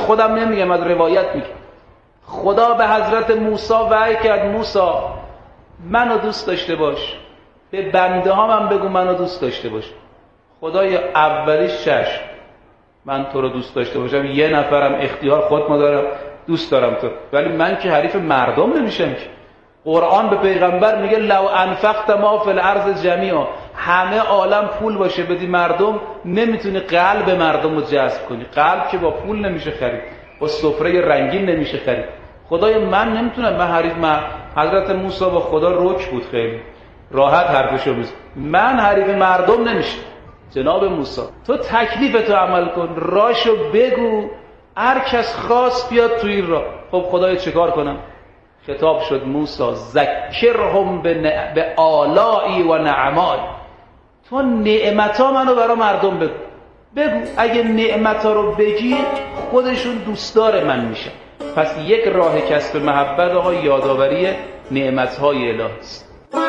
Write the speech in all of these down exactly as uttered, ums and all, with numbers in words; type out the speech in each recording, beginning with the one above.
خودم نمیگم، از روایت میگم. خدا به حضرت موسی وحی کرد موسی منو دوست داشته باش، به بنده ها من بگو منو دوست داشته باش. خدای اولیش چشم، من تو رو دوست داشته باشم، یه نفرم اختیار خود ما دارم دوست دارم تو، ولی من که حریف مردم نمیشم که. قرآن به پیغمبر میگه لو انفقت ما فی الارض جمیعا، همه عالم پول باشه بدی مردم نمیتونی قلب مردم رو جذب کنی. قلب که با پول نمیشه خرید، با سفره رنگین نمیشه خرید. خدای من نمیتونم، من حریف من. حضرت موسی با خدا رک بود، خیلی راحت حرفشو میزد، من حریف مردم نمیشه. جناب موسی تو تکلیف تو عمل کن، راشو بگو، هر کس خواست بیاد تو این راه. خب خدای چیکار کنم؟ خطاب شد موسی ذکرهم به آلائی و نعمای، تو نعمتا منو برای مردم بگو. بگو اگه نعمتا رو بگی خودشون دوستدار من میشن. پس یک راه کسب محبت آقا یادآوری نعمتهای الهی است.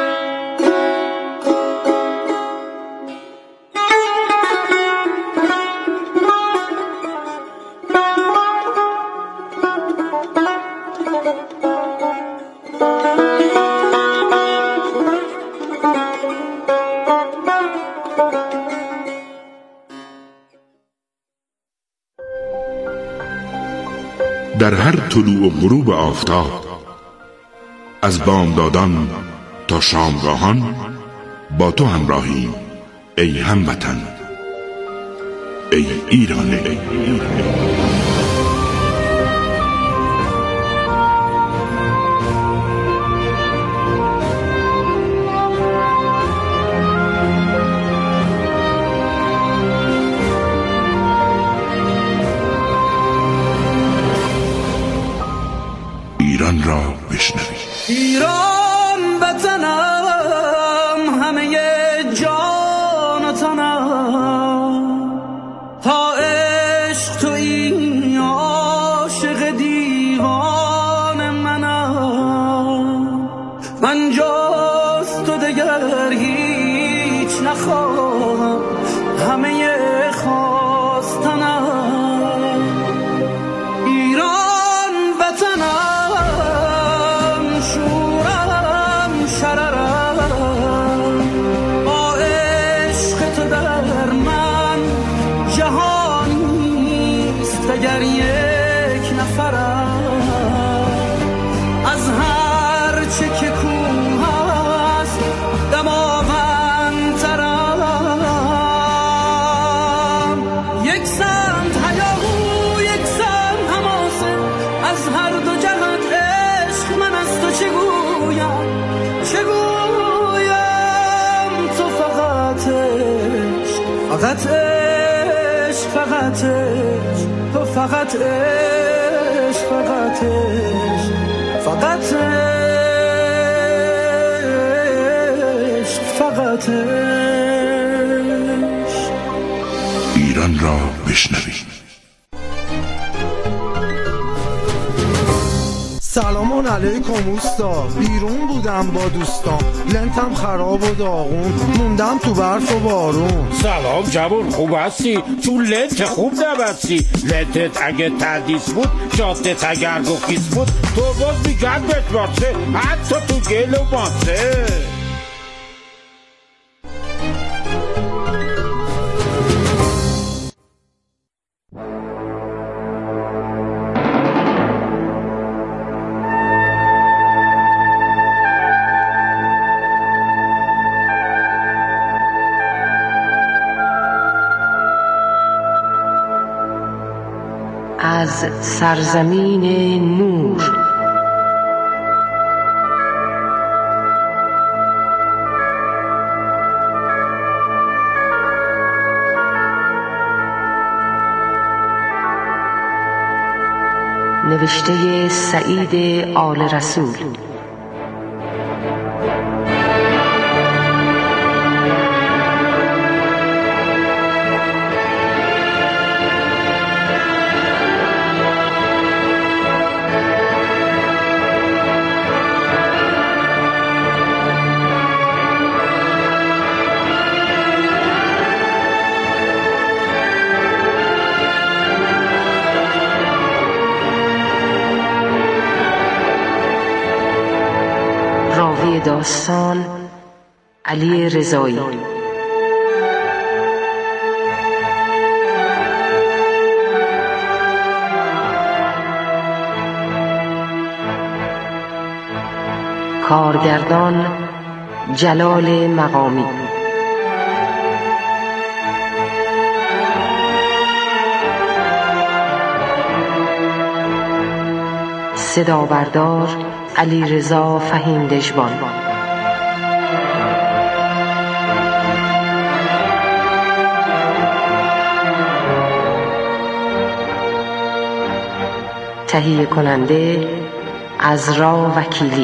در هر طلوع و غروب آفتاب، از بامدادان تا شامگاهان با تو همراهیم ای هموطن، ای ایران، ای ایران. ایران را بشنوید. ایران وطنم، همه جان و تنم، تا عشق تویی عاشق دیوان منم. من جز تو دگر هیچ نخواهم، همه خواستنم. ایران وطنم، اگر یک نفرم از هر چه که کوه هست دماوندترم. یک سمت هیاهو یک سمت حماسه، از هر دو جهت عشق من از تو چه گویم چه گویم. تو فقط عشق، فقط عشق، فقط عشق، تو فقط عشق، فقط عشق، فقط عشق، فقط عشق. ایران را بشنوید. سلام علیکم اوستا، بیرون بودم با دوستان، لنتم خراب و داغون، موندم تو برف و بارون. سلام جوان، خوب هستی؟ تو لنت خوب نبستی. لنتت اگه تدیس بود، شاتت اگر گفیس بود، تو باز میگن بتواسه حتی تو گل و ماسه. از سرزمین نور. نوشته سعید آل رسول. عنوان داستان علی رضایی. کارگردان جلال مقامی. صدا بردار علی رضا فهیم دژبان. تهیه کننده عذرا وکیلی.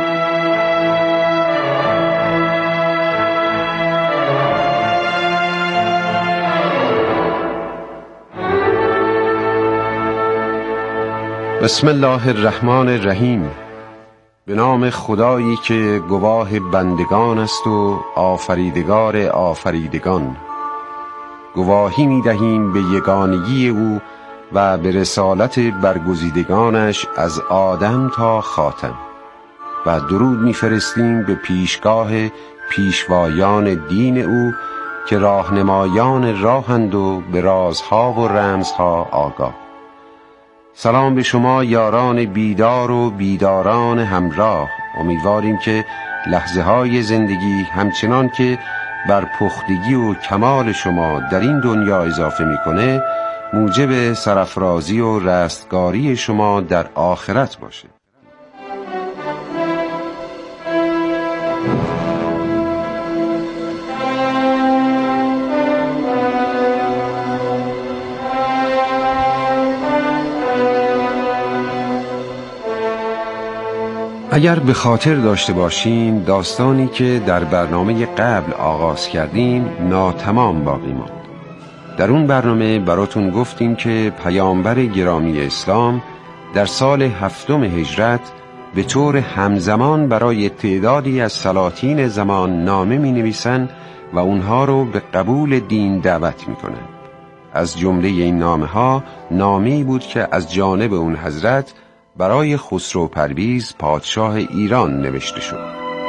بسم الله الرحمن الرحیم. به نام خدایی که گواه بندگان است و آفریدگار آفریدگان. گواهی می دهیم به یگانگی او و به رسالت برگزیدگانش از آدم تا خاتم و درود می فرستیم به پیشگاه پیشوایان دین او که راهنمایان راهند و به رازها و رمزها آگاه. سلام به شما یاران بیدار و بیداران همراه. امیدواریم که لحظه های زندگی همچنان که بر پختگی و کمال شما در این دنیا اضافه میکنه موجب سرافرازی و رستگاری شما در آخرت باشه. اگر به خاطر داشته باشین داستانی که در برنامه قبل آغاز کردیم ناتمام باقی ماند. در اون برنامه براتون گفتیم که پیامبر گرامی اسلام در سال هفتم هجرت به طور همزمان برای تعدادی از سلاطین زمان نامه می نویسن و اونها رو به قبول دین دعوت می کنن. از جمله این نامه ها نامه‌ای بود که از جانب اون حضرت برای خسرو پرویز پادشاه ایران نوشته شد.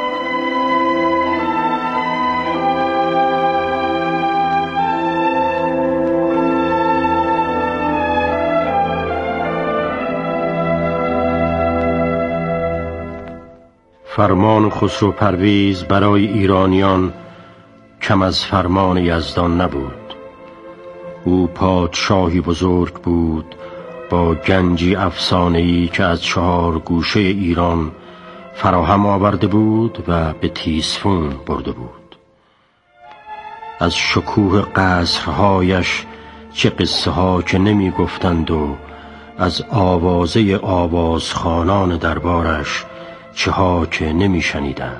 فرمان خسرو پرویز برای ایرانیان کم از فرمان یزدان نبود. او پادشاهی بزرگ بود با گنجی افسانه‌ای که از چهار گوشه ایران فراهم آورده بود و به تیسفون برده بود. از شکوه قصرهایش چه قصه ها که نمی گفتند و از آوازه آوازخوانان دربارش چه ها که نمی شنیدند.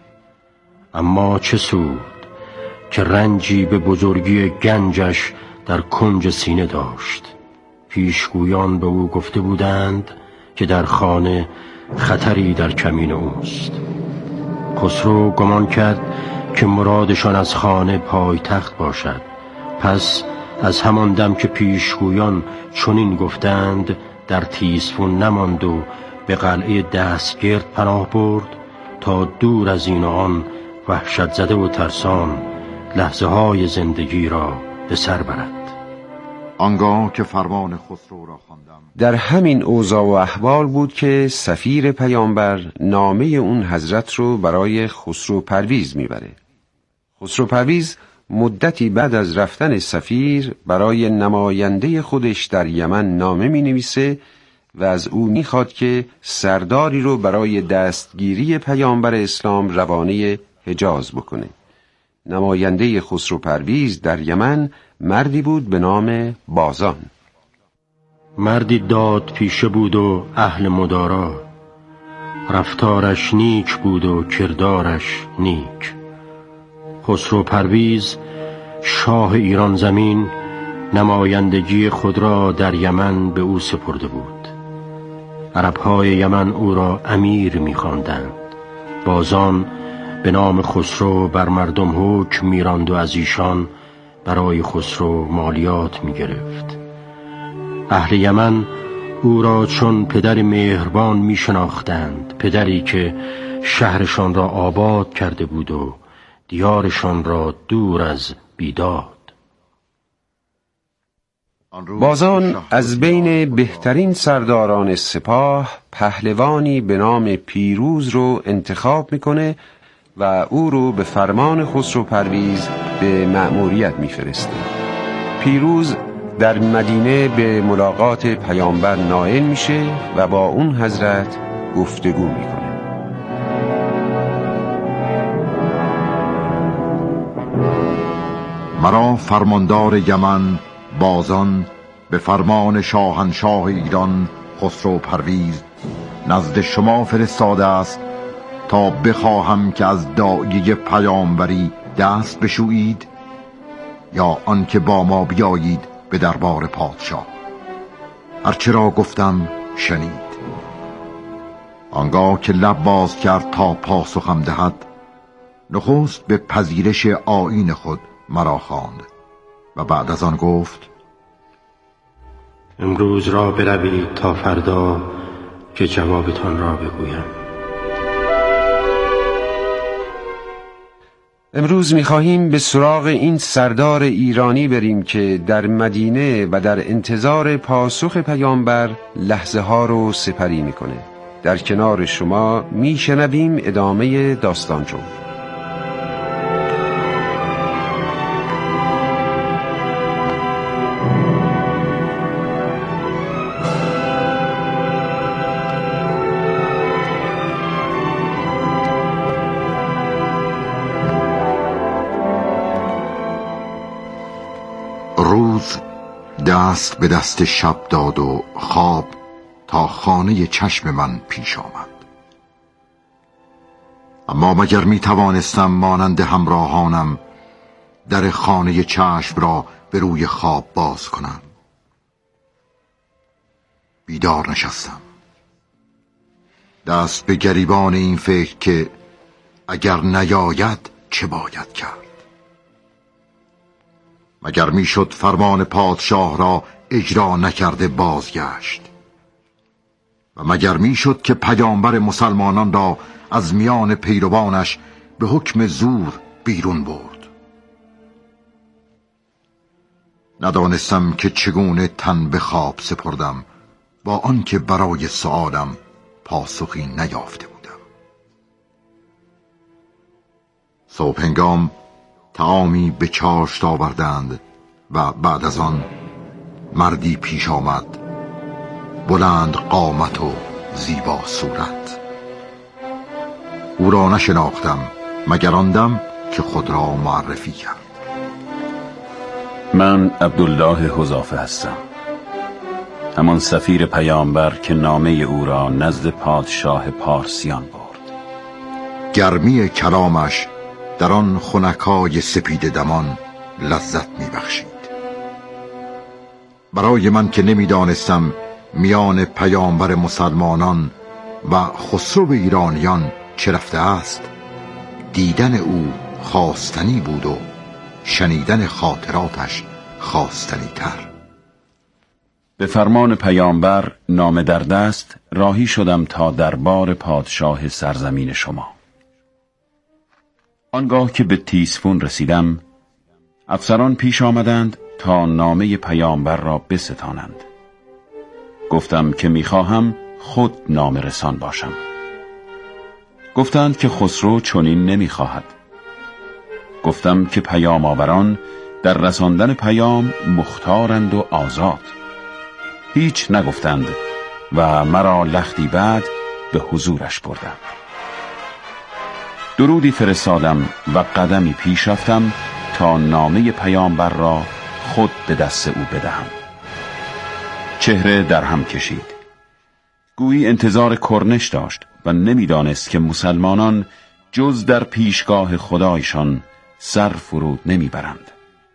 اما چه سود که رنجی به بزرگی گنجش در کنج سینه داشت. پیشگویان به او گفته بودند که در خانه خطری در کمین اوست. خسرو گمان کرد که مرادشان از خانه پایتخت باشد. پس از همان دم که پیشگویان چنین گفتند در تیسفون نماند و به قلعه دستگرد پناه برد تا دور از این و آن وحشت زده و ترسان لحظه های زندگی را به سر برد. آنگاه که فرمان خسرو را خواندم، در همین اوضاع و احوال بود که سفیر پیامبر نامه اون حضرت رو برای خسرو پرویز میبره. خسرو پرویز مدتی بعد از رفتن سفیر برای نماینده خودش در یمن نامه می نویسه و از او میخواد که سرداری رو برای دستگیری پیامبر اسلام روانه حجاز بکنه. نماینده خسرو پرویز در یمن مردی بود به نام بازان. مردی داد پیشه بود و اهل مدارا، رفتارش نیک بود و کردارش نیک. خسرو پرویز شاه ایران زمین نمایندگی خود را در یمن به او سپرده بود. عربهای یمن او را امیر می‌خواندند. بازان به نام خسرو بر مردم حکم می‌راند و از ایشان برای خسرو مالیات می‌گرفت. اهل یمن او را چون پدر مهربان می‌شناختند، پدری که شهرشان را آباد کرده بود و دیارشان را دور از بیداد. بازان از بین بهترین سرداران سپاه پهلوانی به نام پیروز رو انتخاب میکنه و او رو به فرمان خسرو پرویز به مأموریت میفرسته. پیروز در مدینه به ملاقات پیامبر نائل میشه و با اون حضرت گفتگو میکنه. مرا فرماندار یمن بازان به فرمان شاهنشاه ایران خسرو پرویز نزد شما فرستاده است تا بخواهم که از داعیه پیامبری دست بشویید یا آنکه با ما بیایید به دربار پادشاه. هرچه را گفتم شنید. آنگاه که لب باز کرد تا پاسخم دهد، نخست به پذیرش آیین خود مرا خواند و بعد از آن گفت: امروز را بروید تا فردا که جوابتان را بگویم. امروز می‌خواهیم به سراغ این سردار ایرانی بریم که در مدینه و در انتظار پاسخ پیامبر لحظه ها رو سپری میکنه. در کنار شما میشنویم ادامه داستان رو. روز دست به دست شب داد و خواب تا خانه چشم من پیش آمد. اما مگر می توانستم مانند همراهانم در خانه چشم را به روی خواب باز کنم؟ بیدار نشستم، دست به گریبان این فکر که اگر نیاید چه باید کرد. مگر میشد فرمان پادشاه را اجرا نکرده بازگشت؟ و مگر میشد که پیامبر مسلمانان را از میان پیروانش به حکم زور بیرون برد؟ ندانستم که چگونه تن به خواب سپردم با آنکه برای سؤالم پاسخی نیافته بودم. صبح هنگام طعامی به چاشت آوردند و بعد از آن مردی پیش آمد، بلند قامت و زیبا صورت. او را نشناختم مگر آن دم که خود را معرفی کرد. من عبدالله حذافه هستم، همان سفیر پیامبر که نامه او را نزد پادشاه پارسیان برد. گرمی کلامش در آن خنکای سپید دمان لذت می بخشید. برای من که نمی دانستم میان پیامبر مسلمانان و خسرو ایرانیان چه رفته است، دیدن او خواستنی بود و شنیدن خاطراتش خواستنی تر. به فرمان پیامبر نامه در دست راهی شدم تا دربار پادشاه سرزمین شما. آنگاه که به تیسفون رسیدم، افسران پیش آمدند تا نامه پیامبر را بستانند. گفتم که میخواهم خود نامه رسان باشم. گفتند که خسرو چنین نمیخواهد. گفتم که پیام آوران در رساندن پیام مختارند و آزاد. هیچ نگفتند و مرا لختی بعد به حضورش بردند. درودی فرستادم و قدمی پیش رفتم تا نامه پیامبر را خود به دست او بدهم. چهره در هم کشید، گویی انتظار کرنش داشت و نمیدانست که مسلمانان جز در پیشگاه خدایشان سر فرود نمیبرند.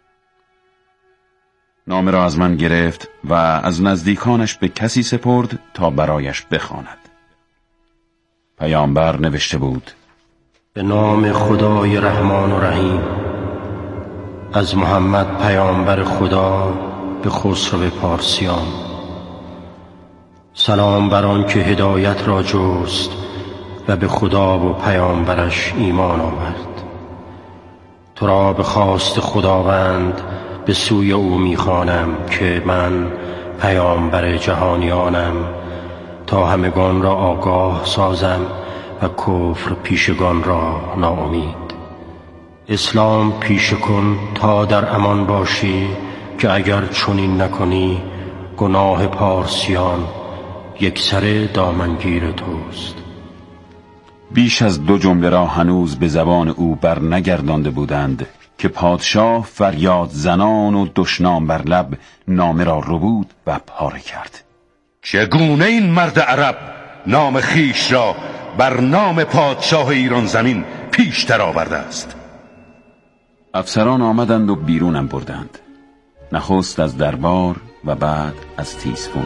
نامه را از من گرفت و از نزدیکانش به کسی سپرد تا برایش بخواند. پیامبر نوشته بود: به نام خدای رحمان و رحیم، از محمد پیامبر خدا به خسرو پارسیان. سلام بر آن که هدایت را جست و به خدا و پیامبرش ایمان آورد. تو را به خواست خداوند به سوی او میخوانم که من پیامبر جهانیانم تا همگان را آگاه سازم و کفر پیشگان را ناامید. اسلام پیشه کن تا در امان باشی که اگر چنین نکنی گناه پارسیان یک سر دامنگیر توست. بیش از دو جمله را هنوز به زبان او بر نگردانده بودند که پادشاه فریاد زنان و دشنام بر لب نامه را ربود و پاره کرد. چگونه این مرد عرب نام خیش را بر نام پادشاه ایران زمین پیشتر آورده است؟ افسران آمدند و بیرونم بردند، نخست از دربار و بعد از تیسفون.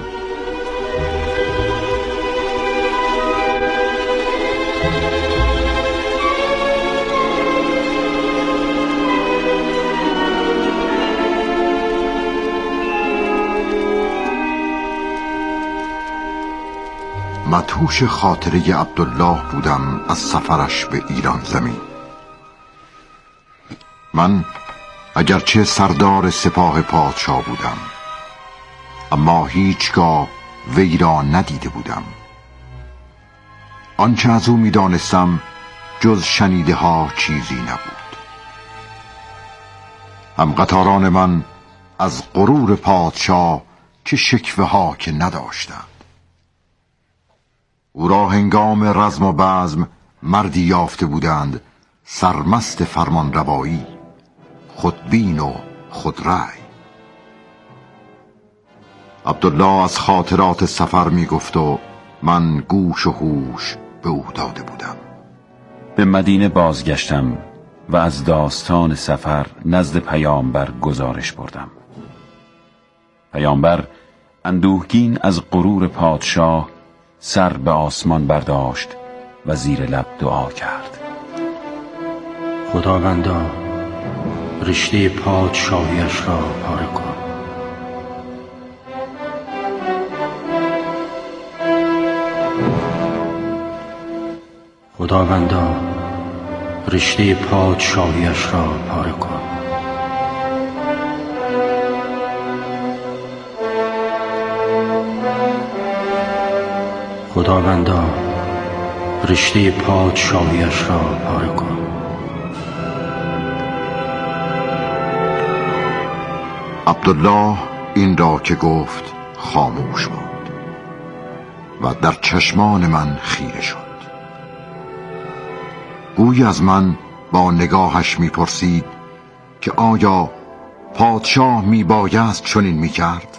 مدهوش خاطره عبدالله بودم از سفرش به ایران زمین. من اگرچه سردار سپاه پادشاه بودم، اما هیچگاه وی را ندیده بودم. آنچه از او می‌دانستم جز شنیده ها چیزی نبود. همقطاران من از غرور پادشاه چه شکوه ها که نداشتند. او را هنگام رزم و بزم مردی یافته بودند سرمست فرمان روایی، خودبین و خودرأی. عبدالله از خاطرات سفر می گفت و من گوش و هوش به او داده بودم. به مدینه بازگشتم و از داستان سفر نزد پیامبر گزارش بردم. پیامبر اندوهگین از غرور پادشاه سر به آسمان برداشت و زیر لب دعا کرد. خداوندا رشته پادشاهیش را پاره کن. خداوندا رشته پادشاهیش را پاره کن. خداوندا رشته پادشاهیش را پاره کن. عبدالله این را که گفت خاموش بود و در چشمان من خیره شد. گویی از من با نگاهش میپرسید که آیا پادشاه میبایست چنین میکرد؟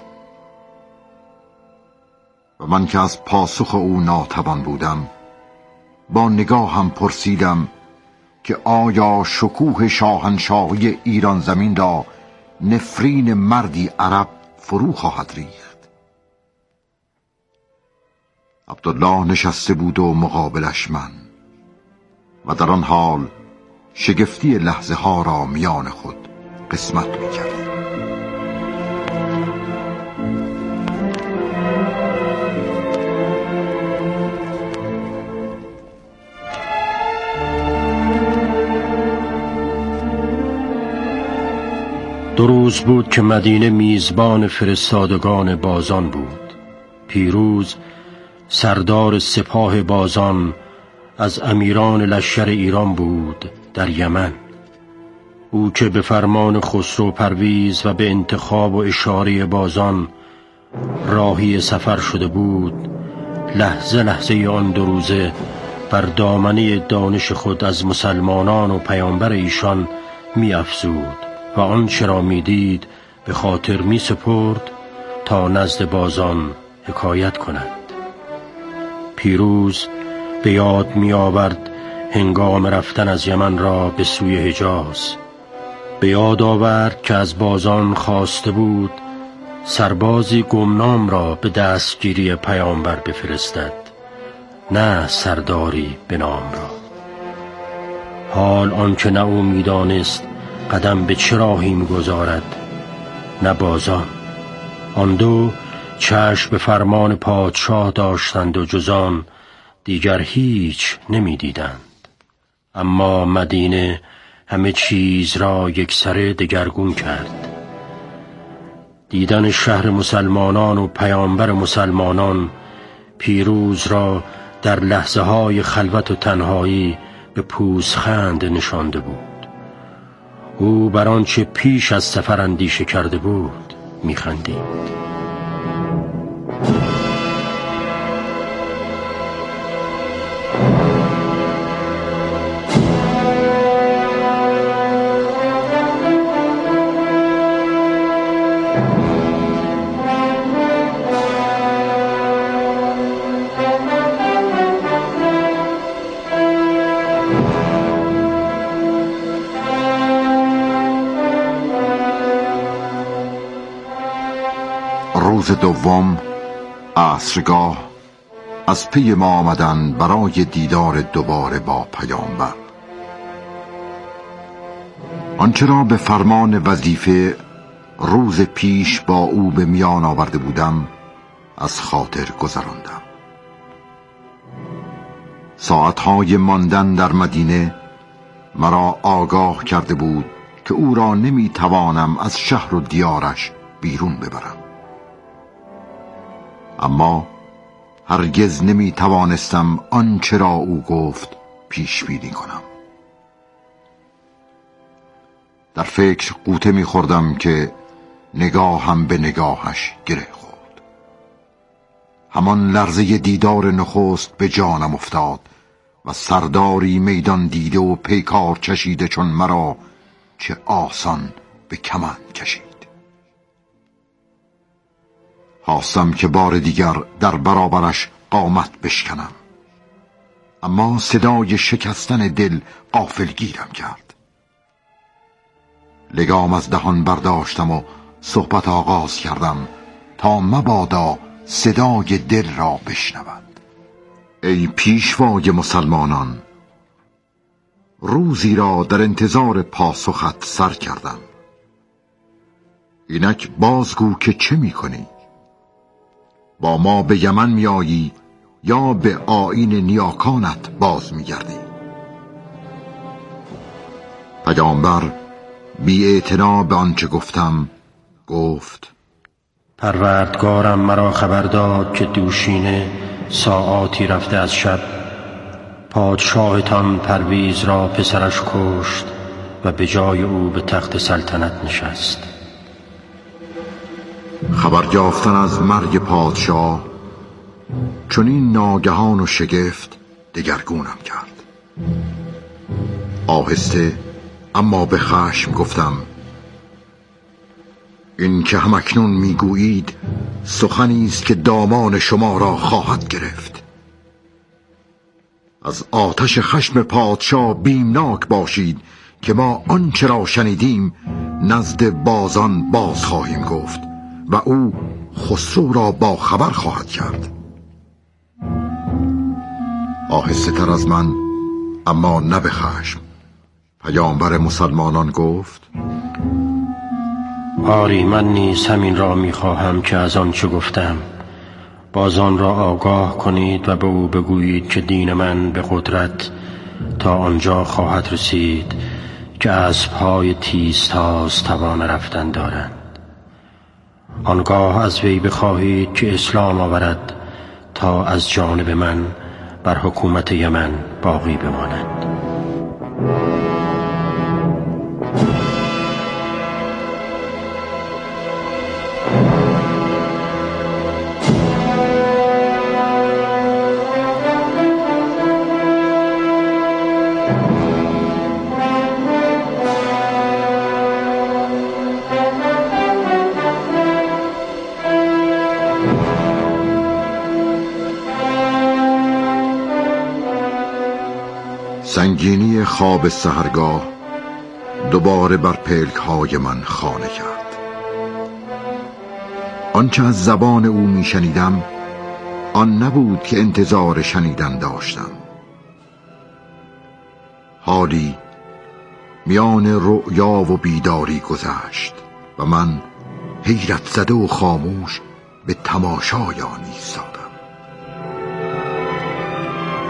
و من که از پاسخ او ناتوان بودم با نگاهم پرسیدم که آیا شکوه شاهنشاهی ایران زمین را نفرین مردی عرب فرو خواهد ریخت؟ عبدالله نشسته بود و مقابلش من و در آن حال شگفتی لحظه ها را میان خود قسمت می کرد. دو روز بود که مدینه میزبان فرستادگان بازان بود. پیروز سردار سپاه بازان از امیران لشکر ایران بود در یمن. او که به فرمان خسرو پرویز و به انتخاب و اشاره بازان راهی سفر شده بود، لحظه لحظه آن دو روزه بر دامنه دانش خود از مسلمانان و پیامبر ایشان می افزود و آنچه را می دید به خاطر می سپرد تا نزد بازان حکایت کند. پیروز به یاد می آورد هنگام رفتن از یمن را به سوی حجاز. به یاد آورد که از بازان خواسته بود سربازی گمنام را به دستگیری پیامبر بفرستد، نه سرداری به نام را. حال آنکه نه او می دانست قدم به چه راهی می گذارد نه بازان. آن دو چشم به فرمان پادشاه داشتند و جزان دیگر هیچ نمی دیدند. اما مدینه همه چیز را یکسره دگرگون کرد. دیدن شهر مسلمانان و پیامبر مسلمانان پیروز را در لحظه های خلوت و تنهایی به پوزخند نشانده بود. او بر آنچه پیش از سفر اندیشه کرده بود می‌خندید. روز دوم عصرگاه از پی ما آمدن برای دیدار دوباره با پیامبر. آنچه را به فرمان وظیفه روز پیش با او به میان آورده بودم از خاطر گذراندم. ساعتهای ماندن در مدینه مرا آگاه کرده بود که او را نمی توانم از شهر و دیارش بیرون ببرم. اما هرگز نمی توانستم آنچه را او گفت پیش بینی کنم. در فکر غوطه می خوردم که نگاهم به نگاهش گره خورد. همان لرزه دیدار نخست به جانم افتاد و سرداری میدان دیده و پیکار چشیده چون مرا چه آسان به کمند کشید. خواستم که بار دیگر در برابرش قامت بشکنم، اما صدای شکستن دل غافلگیرم کرد. لگام از دهان برداشتم و صحبت آغاز کردم تا مبادا صدای دل را بشنود. ای پیشوای مسلمانان، روزی را در انتظار پاسخت سر کردم. اینک بازگو که چه می کنی؟ با ما به یمن می آیی یا به آیین نیاکانت باز می گردی؟ پیامبر بی اعتنا به آنچه گفتم گفت: پروردگارم مرا خبر داد که دوشینه ساعاتی رفته از شب پادشاهتان پرویز را پسرش کشت و به جای او به تخت سلطنت نشست. خبر یافتن از مرگ پادشاه چون این ناگهان و شگفت دگرگونم کرد. آهسته اما به خشم گفتم: این که همکنون میگویید سخنی است که دامان شما را خواهد گرفت. از آتش خشم پادشاه بیمناک باشید که ما آنچه را شنیدیم نزد بازان باز خواهیم گفت و او خسرو را با خبر خواهد کرد. آهسته تر از من اما نه به خشم پیامبر مسلمانان گفت: آری، من نیز همین را میخواهم که از آن چه گفتم بازان را آگاه کنید و به او بگویید که دین من به قدرت تا آنجا خواهد رسید که اسب‌های تیزتاز توان رفتن دارند. آنگاه از وی بخواهید که اسلام آورد تا از جانب من بر حکومت یمن باقی بماند. سنگینی خواب سحرگاه دوباره بر پلک های من خانه کرد. آنچه از زبان او می شنیدم آن نبود که انتظار شنیدن داشتم. حالی میان رؤیا و بیداری گذشت و من حیرت زده و خاموش به تماشای آن ایستادم.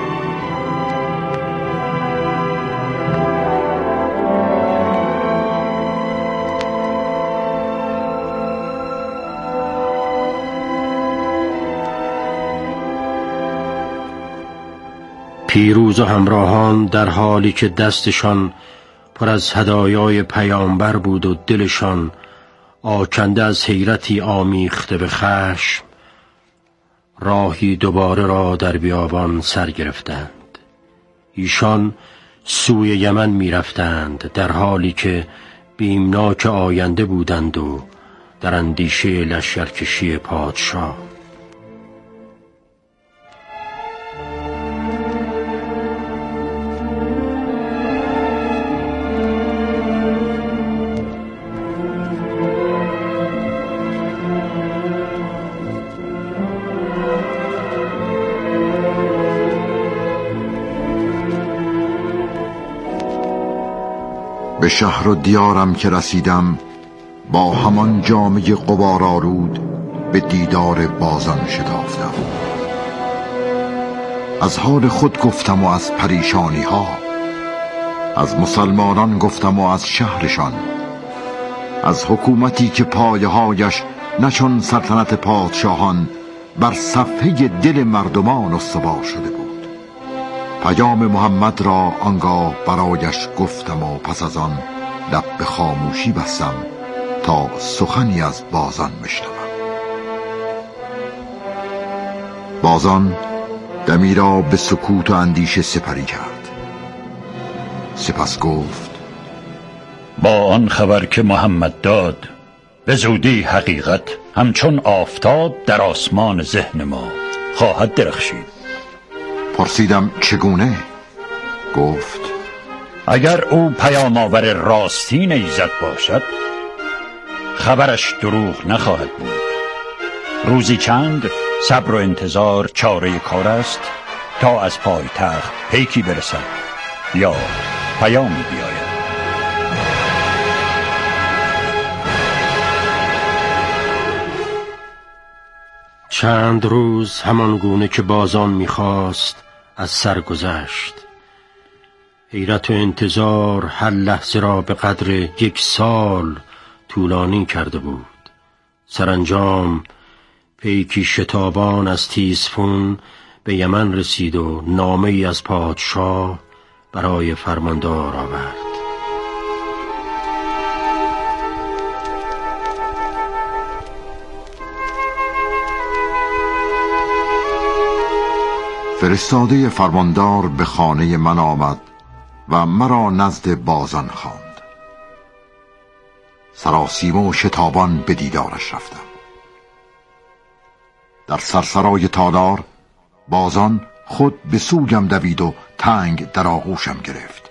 پیروز و همراهان در حالی که دستشان پر از هدایای پیامبر بود و دلشان آکنده از حیرتی آمیخته به خشم، راهی دوباره را در بیابان سر گرفتند. ایشان سوی یمن می رفتند در حالی که بیمناک آینده بودند و در اندیشه لشکرکشی پادشاه. به شهر و دیارم که رسیدم، با همان جامه غبارآلود به دیدار بازان شتافتم. از حال خود گفتم و از پریشانی ها، از مسلمانان گفتم و از شهرشان، از حکومتی که پایه هایش نچون سلطنت پادشاهان بر صفحه دل مردمان استوار شده بود. پیام محمد را آنگاه برایش گفتم و پس از آن لب به خاموشی بستم تا سخنی از بازان بشنوم. بازان دمی را به سکوت و اندیشه سپری کرد. سپس گفت: با آن خبر که محمد داد، به زودی حقیقت همچون آفتاب در آسمان ذهن ما خواهد درخشید. پرسیدم: چگونه؟ گفت: اگر او پیام آور راستین ایزد باشد، خبرش دروغ نخواهد بود. روزی چند صبر و انتظار چاره کار است تا از پایتخت پیکی برسد یا پیامی بیاید. چند روز همان گونه که بازان می‌خواست از سر گذشت. حیرت و انتظار هر لحظه را به قدر یک سال طولانی کرده بود. سرانجام پیکی شتابان از تیزفون به یمن رسید و نامه ای از پادشاه برای فرماندار آورد. فرستاده فرماندار به خانه من آمد و مرا نزد بازان خواند. سراسیمه و شتابان به دیدارش رفتم. در سرسرای تالار بازان خود به سویم دوید و تنگ در آغوشم گرفت.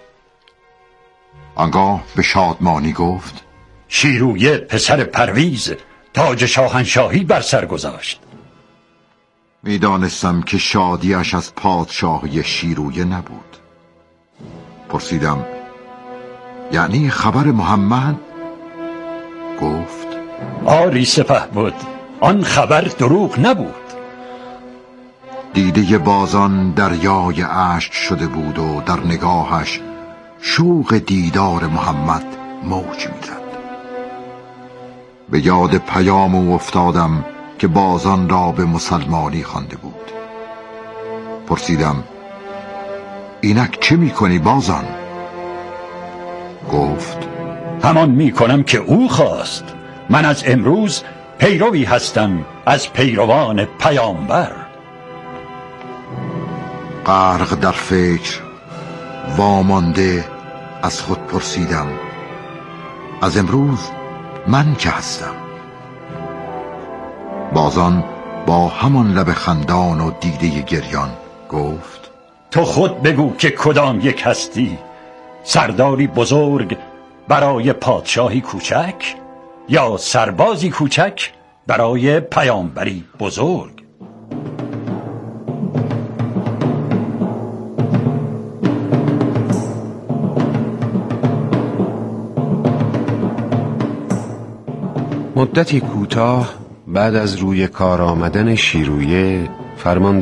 آنگاه به شادمانی گفت: شیرویه پسر پرویز تاج شاهنشاهی بر سر گذاشت. میدانستم که شادیش از پادشاهی شیرویه نبود. پرسیدم: یعنی خبر محمد؟ گفت: آری سپهبد، آن خبر دروغ نبود. دیده بازان دریای اشک شده بود و در نگاهش شوق دیدار محمد موج می‌زد. به یاد پیام او افتادم که بازان را به مسلمانی خوانده بود. پرسیدم: اینک چه میکنی بازان؟ گفت: همان میکنم که او خواست. من از امروز پیروی هستم از پیروان پیامبر. غرق در فکر وامانده از خود پرسیدم: از امروز من که هستم؟ بازان با همان لب خندان و دیده گریان گفت: تو خود بگو که کدام یک هستی، سرداری بزرگ برای پادشاهی کوچک یا سربازی کوچک برای پیامبری بزرگ؟ مدتی کوتاه بعد از روی کار آمدن شیرویه، فرمان